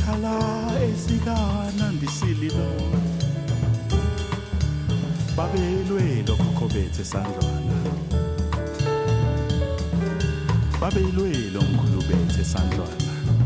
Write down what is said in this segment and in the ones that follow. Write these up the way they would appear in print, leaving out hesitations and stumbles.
Kala esikana ndisililo babelwelo khokobethe sandlwana babelwelo mkhulubethe sandlwana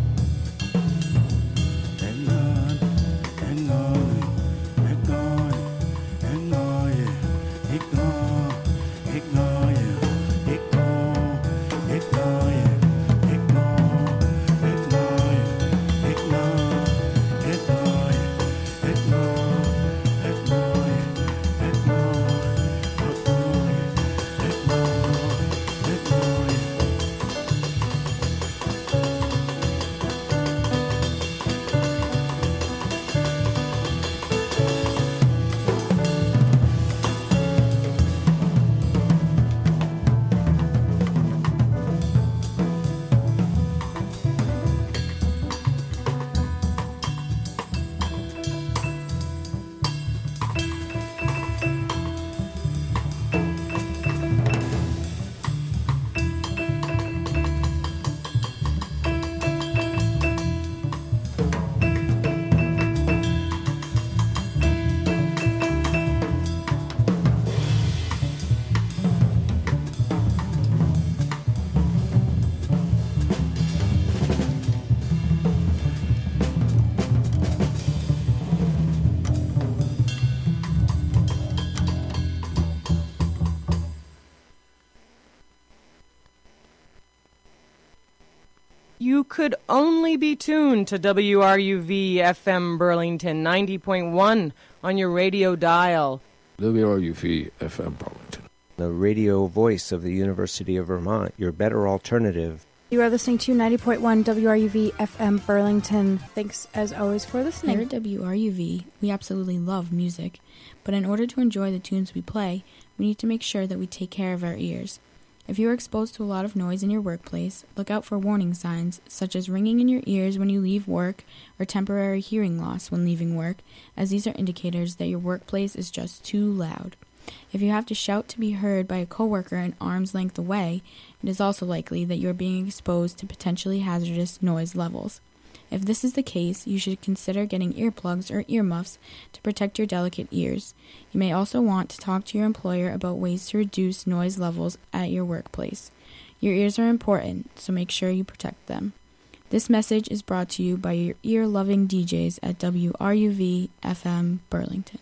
You could only be tuned to WRUV FM Burlington 90.1 on your radio dial. WRUV FM Burlington. The radio voice of the University of Vermont, your better alternative. You are listening to 90.1 WRUV FM Burlington. Thanks, as always, for listening. Here at WRUV, we absolutely love music, but in order to enjoy the tunes we play, we need to make sure that we take care of our ears. If you are exposed to a lot of noise in your workplace, look out for warning signs, such as ringing in your ears when you leave work or temporary hearing loss when leaving work, as these are indicators that your workplace is just too loud. If you have to shout to be heard by a coworker an arm's length away, it is also likely that you are being exposed to potentially hazardous noise levels. If this is the case, you should consider getting earplugs or earmuffs to protect your delicate ears. You may also want to talk to your employer about ways to reduce noise levels at your workplace. Your ears are important, so make sure you protect them. This message is brought to you by your ear-loving DJs at WRUV FM Burlington.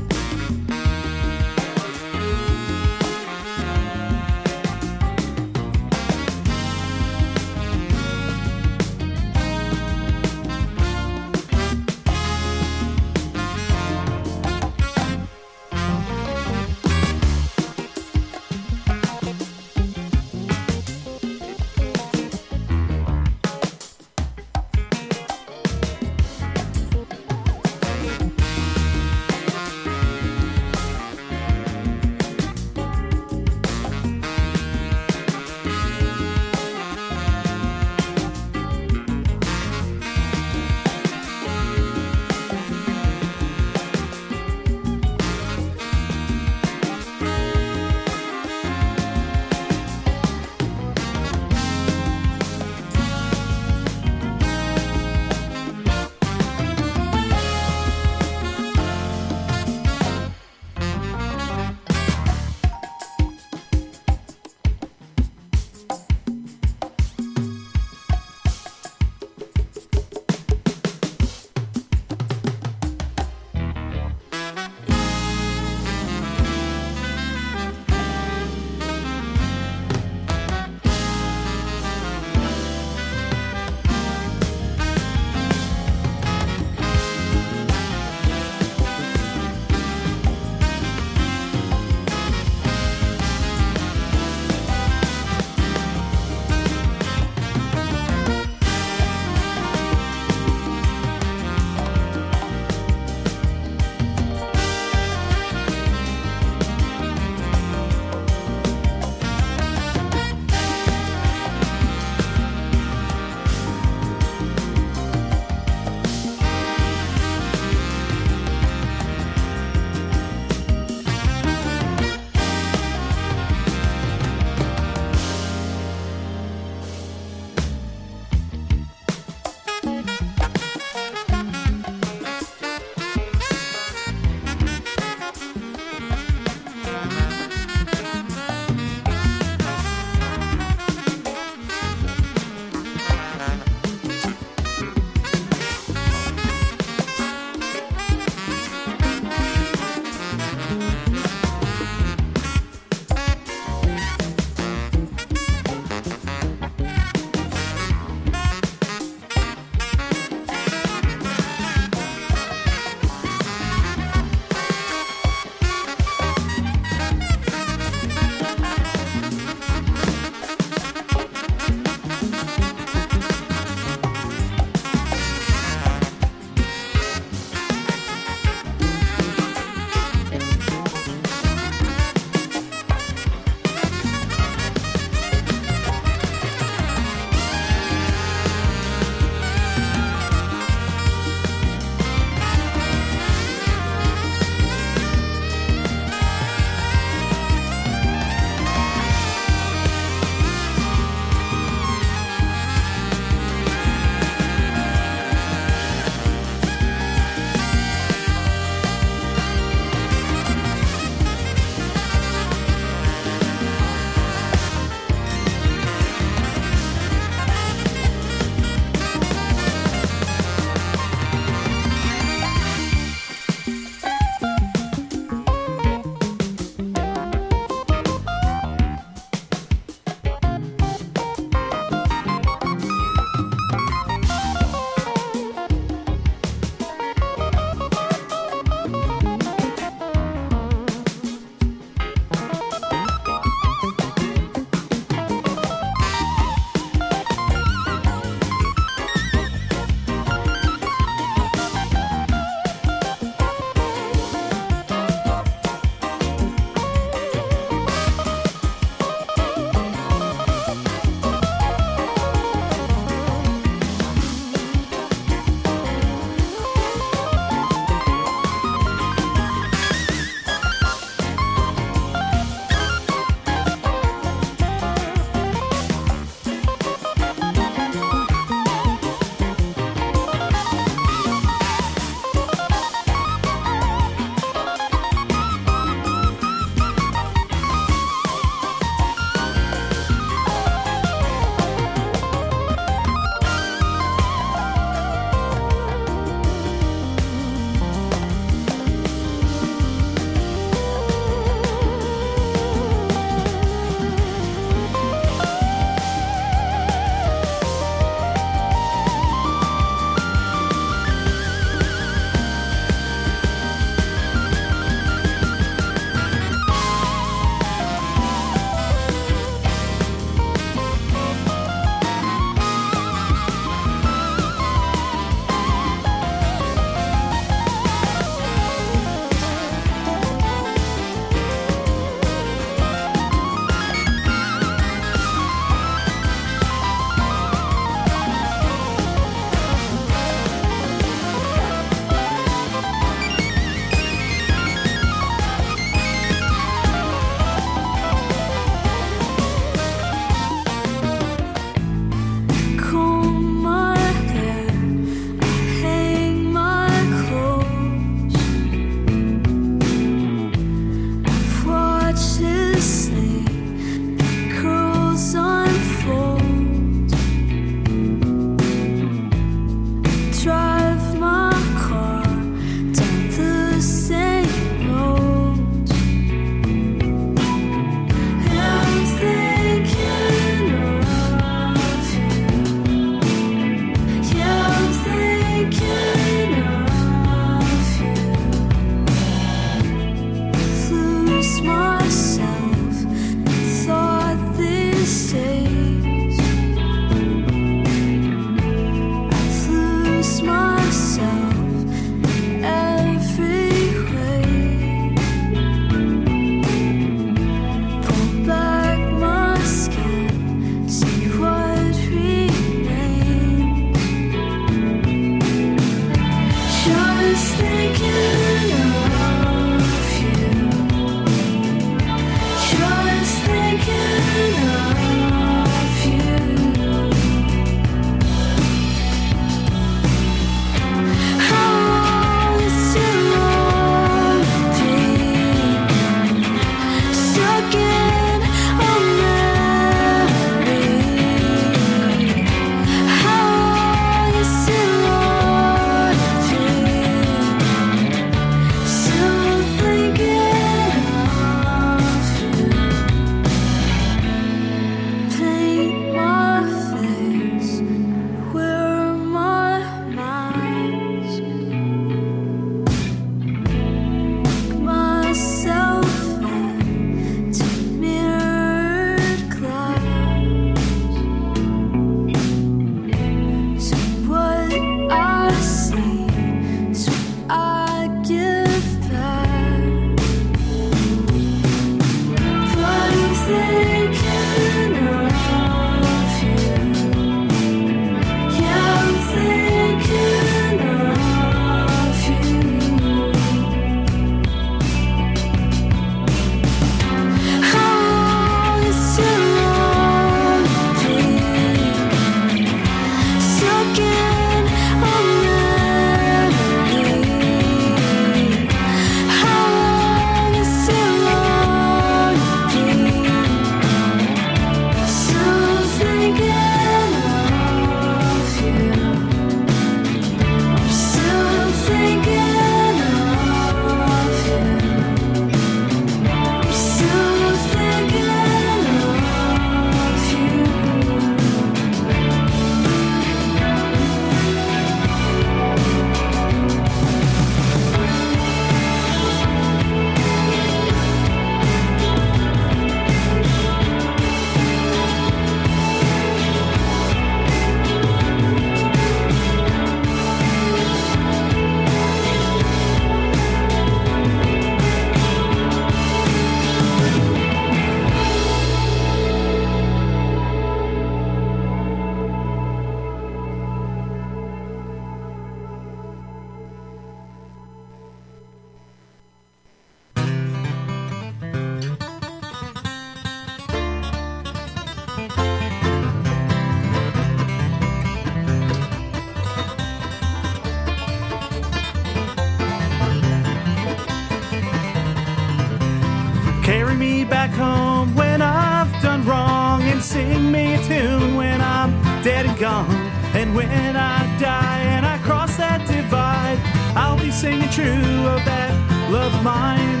Carry me back home when I've done wrong, and sing me a tune when I'm dead and gone. And when I die and I cross that divide, I'll be singing true of that love of mine.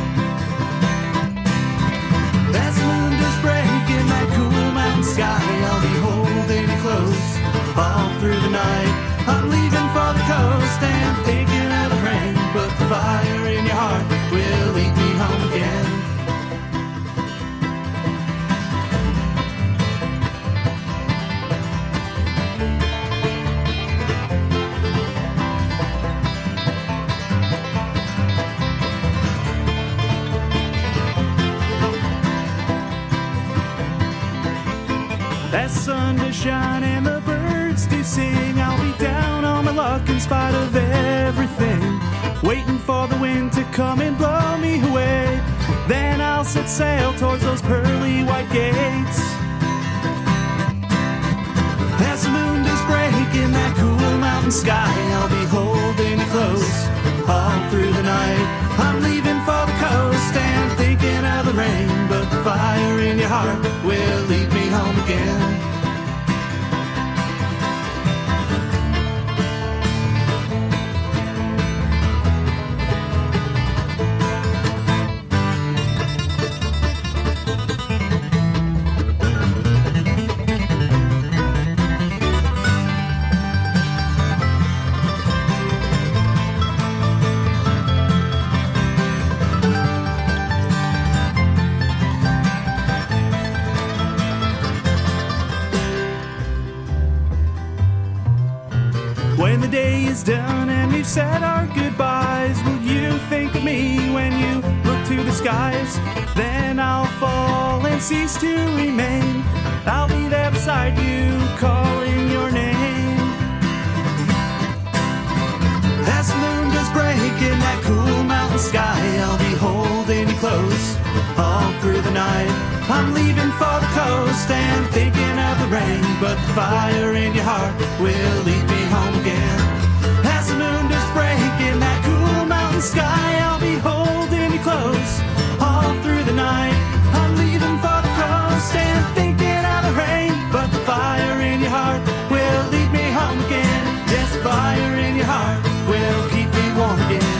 As the moon does break in that cool mountain sky, I'll be holding you close all through the night. I'm leaving for the coast and thinking of the rain, but the fire in your heart will lead me home again. That sun does shine and the birds do sing. I'll be down on my luck in spite of everything, waiting for the wind to come and blow me away. Then I'll set sail towards those pearly white gates. As the moon does break in that cool mountain sky, I'll be holding you close all through the night. I'm leaving for the coast and thinking of the rain, but the fire in your heart will lead me home again. day is done and we've said our goodbyes, will you think of me when you look to the skies? Then I'll fall and cease to remain. I'll be there beside you, calling your name. As the moon does break in that cool mountain sky, I'll be holding you close all through the night. I'm leaving for the coast and thinking of the rain, but the fire in your heart will lead me home again. As the moon does break in that cool mountain sky, I'll be holding you close all through the night. I'm leaving for the coast and thinking of the rain, but the fire in your heart will lead me home again. Yes, the fire in your heart will keep me warm again.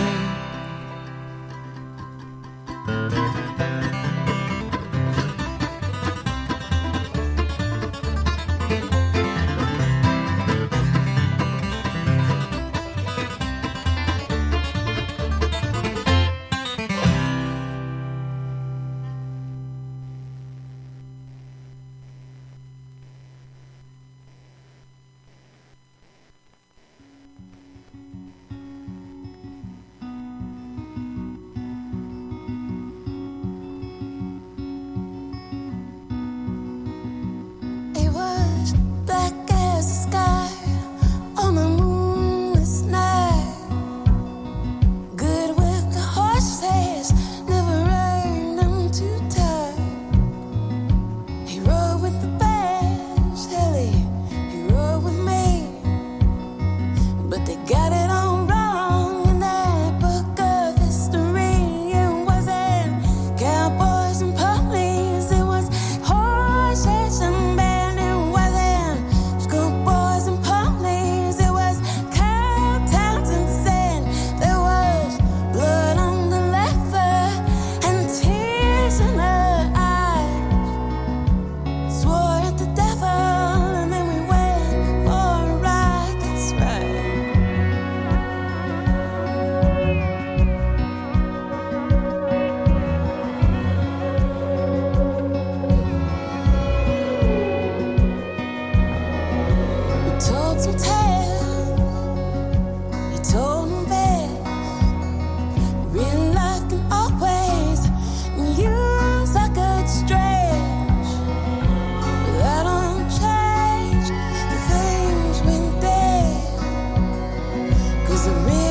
The real